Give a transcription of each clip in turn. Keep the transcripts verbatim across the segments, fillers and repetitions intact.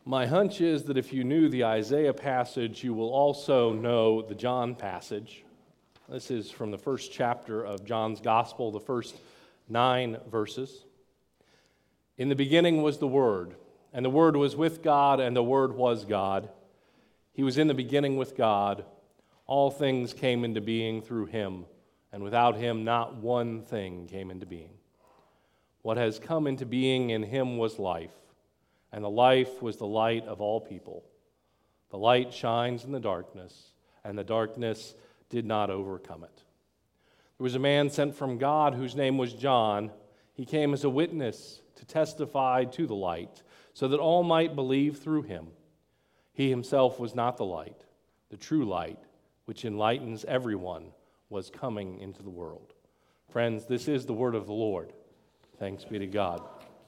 My hunch is that if you knew the Isaiah passage, you will also know the John passage. This is from the first chapter of John's Gospel, the first nine verses. In the beginning was the Word, and the Word was with God, and the Word was God. He was in the beginning with God. All things came into being through him, and without him not one thing came into being. What has come into being in him was life, and the life was the light of all people. The light shines in the darkness, and the darkness did not overcome it. There was a man sent from God whose name was John. He came as a witness to testify to the light, so that all might believe through him. He himself was not the light, the true light, which enlightens everyone, was coming into the world. Friends, this is the word of the Lord. Thanks be to God.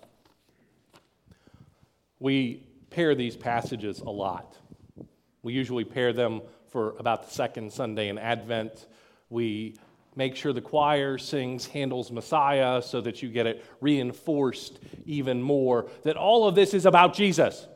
We pair these passages a lot. We usually pair them for about the second Sunday in Advent. We make sure the choir sings Handel's Messiah so that you get it reinforced even more that all of this is about Jesus.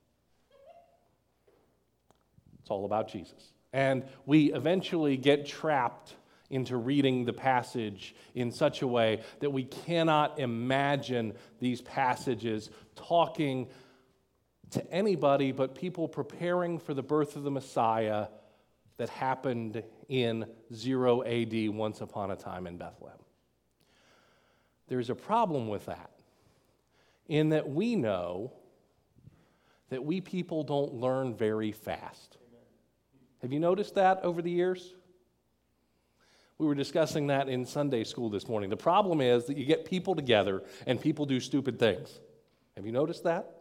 It's all about Jesus. And we eventually get trapped into reading the passage in such a way that we cannot imagine these passages talking to anybody but people preparing for the birth of the Messiah that happened in zero A D once upon a time in Bethlehem. There's a problem with that, in that we know that we people don't learn very fast. Have you noticed that over the years? We were discussing that in Sunday school this morning. The problem is that you get people together and people do stupid things. Have you noticed that?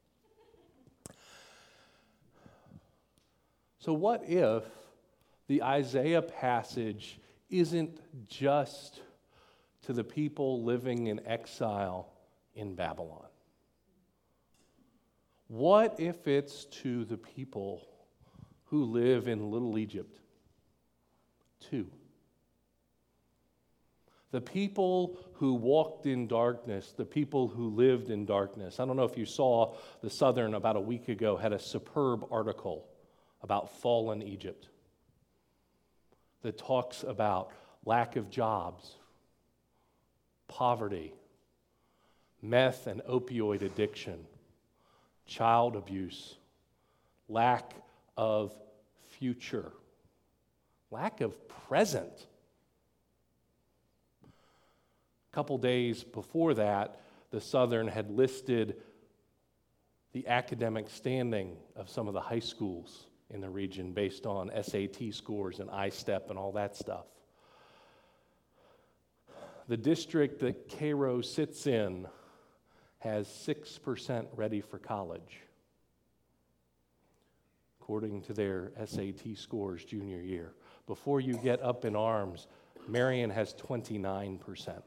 So what if the Isaiah passage isn't just to the people living in exile in Babylon? What if it's to the people who live in Little Egypt too? The people who walked in darkness, the people who lived in darkness. I don't know if you saw the Southern about a week ago had a superb article about fallen Egypt that talks about lack of jobs, poverty, meth and opioid addiction, child abuse, lack of future, lack of present. A couple days before that, the Southern had listed the academic standing of some of the high schools in the region based on S A T scores and I STEP and all that stuff. The district that Cairo sits in has six percent ready for college, according to their S A T scores junior year. Before you get up in arms, Marion has twenty-nine percent.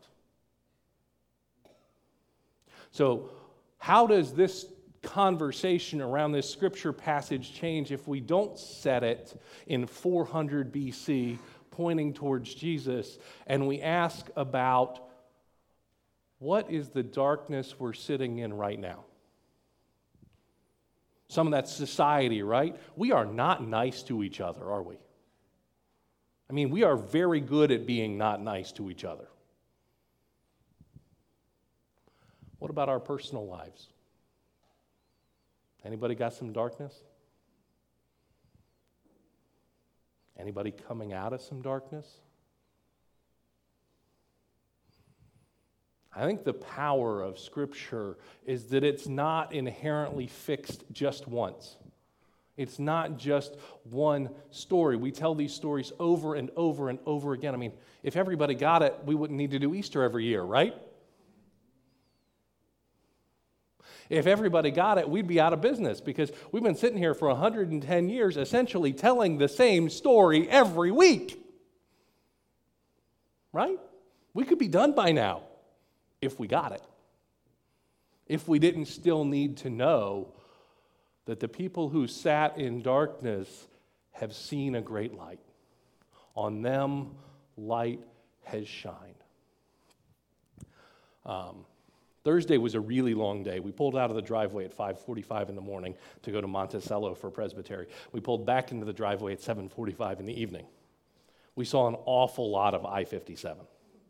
So how does this conversation around this scripture passage change if we don't set it in four hundred B C, pointing towards Jesus, and we ask about what is the darkness we're sitting in right now? Some of that's society, right? We are not nice to each other, are we? I mean, we are very good at being not nice to each other. What about our personal lives? Anybody got some darkness? Anybody coming out of some darkness? I think the power of Scripture is that it's not inherently fixed just once. It's not just one story. We tell these stories over and over and over again. I mean, if everybody got it, we wouldn't need to do Easter every year, right? If everybody got it, we'd be out of business because we've been sitting here for one hundred ten years essentially telling the same story every week. Right? We could be done by now if we got it. If we didn't still need to know that the people who sat in darkness have seen a great light. On them, light has shined. Um, Thursday was a really long day. We pulled out of the driveway at five forty-five in the morning to go to Monticello for Presbytery. We pulled back into the driveway at seven forty-five in the evening. We saw an awful lot of I fifty-seven.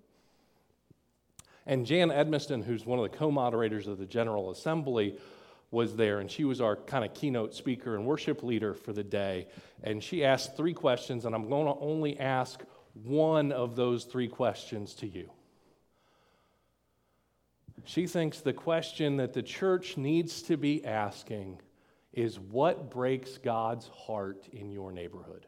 And Jan Edmiston, who's one of the co-moderators of the General Assembly, was there, and she was our kind of keynote speaker and worship leader for the day. And she asked three questions, and I'm going to only ask one of those three questions to you. She thinks the question that the church needs to be asking is, what breaks God's heart in your neighborhood?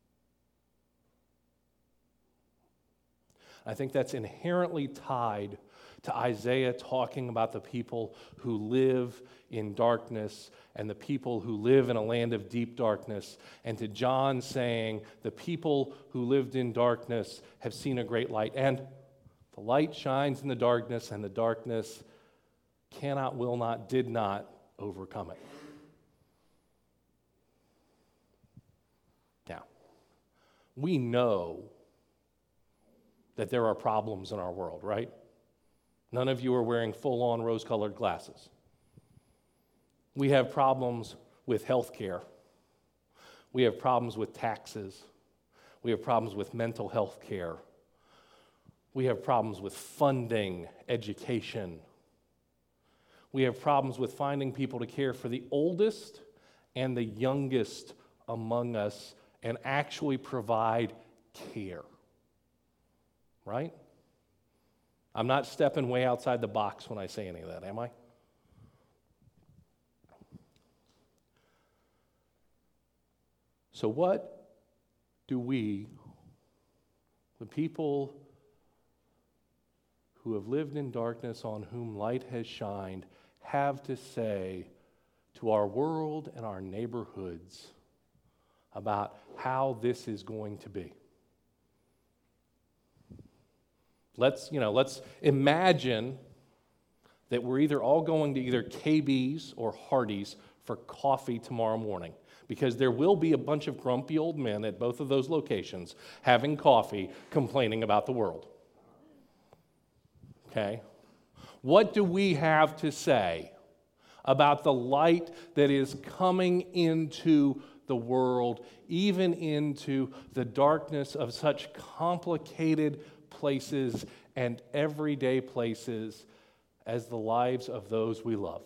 I think that's inherently tied to Isaiah talking about the people who live in darkness and the people who live in a land of deep darkness, and to John saying the people who lived in darkness have seen a great light. And the light shines in the darkness, and the darkness cannot, will not, did not overcome it. Now, we know that there are problems in our world, right? None of you are wearing full-on rose-colored glasses. We have problems with health care. We have problems with taxes. We have problems with mental health care. We have problems with funding education. We have problems with finding people to care for the oldest and the youngest among us and actually provide care. Right? I'm not stepping way outside the box when I say any of that, am I? So what do we, the people who have lived in darkness on whom light has shined, have to say to our world and our neighborhoods about how this is going to be? Let's, you know, let's imagine that we're either all going to either K B's or Hardee's for coffee tomorrow morning, because there will be a bunch of grumpy old men at both of those locations having coffee complaining about the world. Okay? What do we have to say about the light that is coming into the world, even into the darkness of such complicated places and everyday places as the lives of those we love?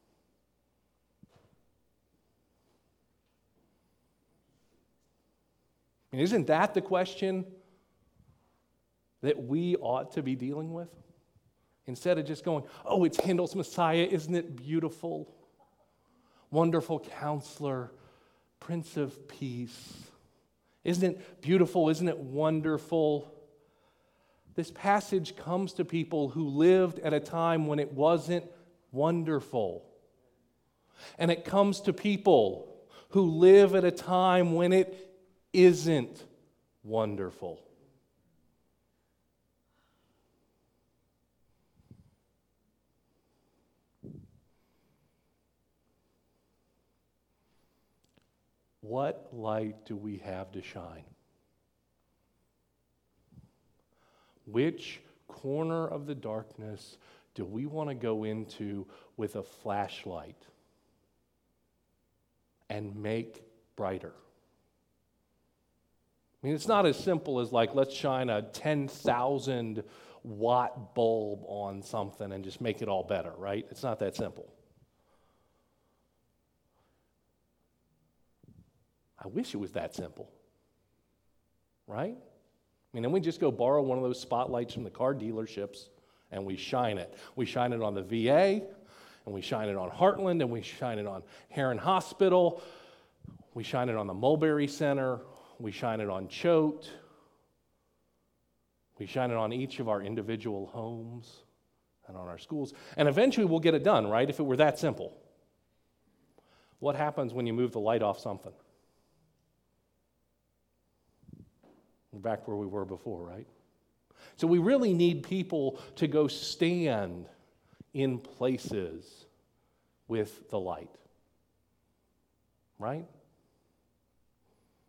And isn't that the question that we ought to be dealing with? Instead of just going, oh, it's Handel's Messiah, isn't it beautiful? Wonderful Counselor, Prince of Peace. Isn't it beautiful? Isn't it wonderful? This passage comes to people who lived at a time when it wasn't wonderful. And it comes to people who live at a time when it isn't wonderful. What light do we have to shine? Which corner of the darkness do we want to go into with a flashlight and make brighter? I mean, it's not as simple as like, let's shine a ten thousand watt bulb on something and just make it all better, right? It's not that simple. I wish it was that simple, right? I mean, then we just go borrow one of those spotlights from the car dealerships and we shine it. We shine it on the V A, and we shine it on Heartland, and we shine it on Heron Hospital. We shine it on the Mulberry Center. We shine it on Choate. We shine it on each of our individual homes and on our schools. And eventually we'll get it done, right, if it were that simple. What happens when you move the light off something? We're back where we were before, right? So we really need people to go stand in places with the light, right?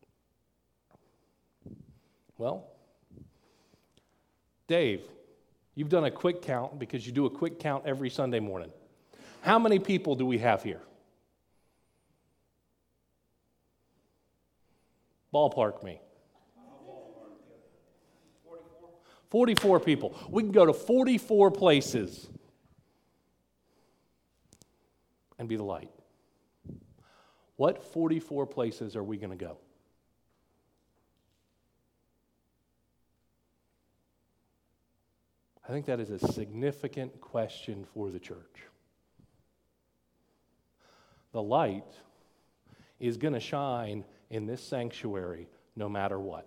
Well, Dave, You've done a quick count because you do a quick count every Sunday morning. How many people do we have here? Ballpark me. forty-four people. We can go to forty-four places and be the light. What forty-four places are we going to go? I think that is a significant question for the church. The light is going to shine in this sanctuary no matter what.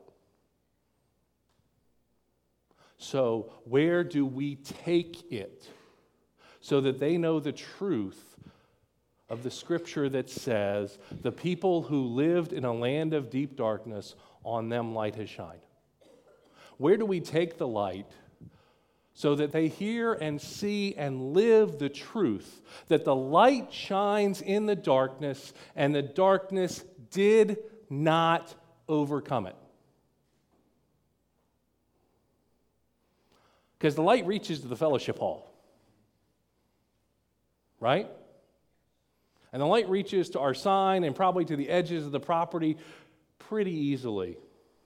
So where do we take it so that they know the truth of the scripture that says, the people who lived in a land of deep darkness, on them light has shined? Where do we take the light so that they hear and see and live the truth that the light shines in the darkness and the darkness did not overcome it? Because the light reaches to the fellowship hall, right? And the light reaches to our sign and probably to the edges of the property pretty easily.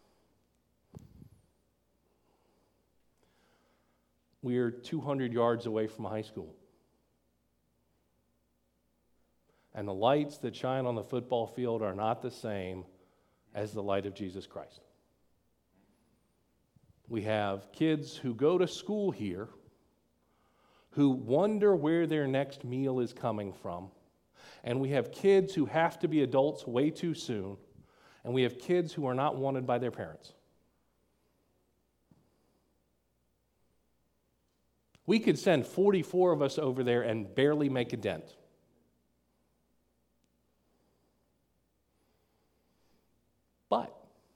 We are two hundred yards away from a high school. And the lights that shine on the football field are not the same as the light of Jesus Christ. We have kids who go to school here who wonder where their next meal is coming from. And we have kids who have to be adults way too soon. And we have kids who are not wanted by their parents. We could send forty-four of us over there and barely make a dent. But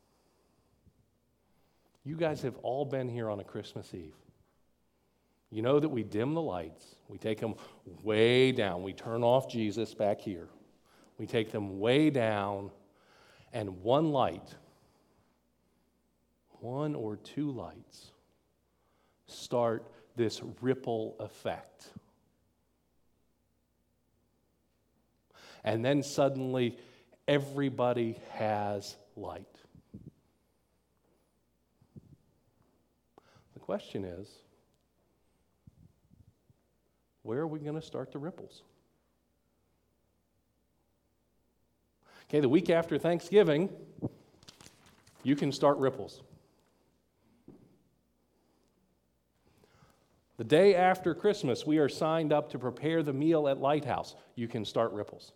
you guys have all been here on a Christmas Eve. You know that we dim the lights. We take them way down. We turn off Jesus back here. We take them way down, and one light, one or two lights, start this ripple effect. And then suddenly, everybody has light. The question is, where are we going to start the ripples? Okay, the week after Thanksgiving, you can start ripples. The day after Christmas, we are signed up to prepare the meal at Lighthouse. You can start ripples.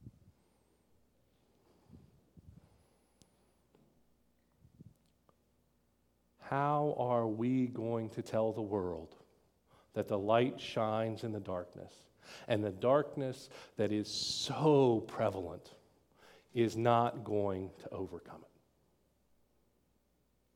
How are we going to tell the world that the light shines in the darkness, and the darkness that is so prevalent is not going to overcome it?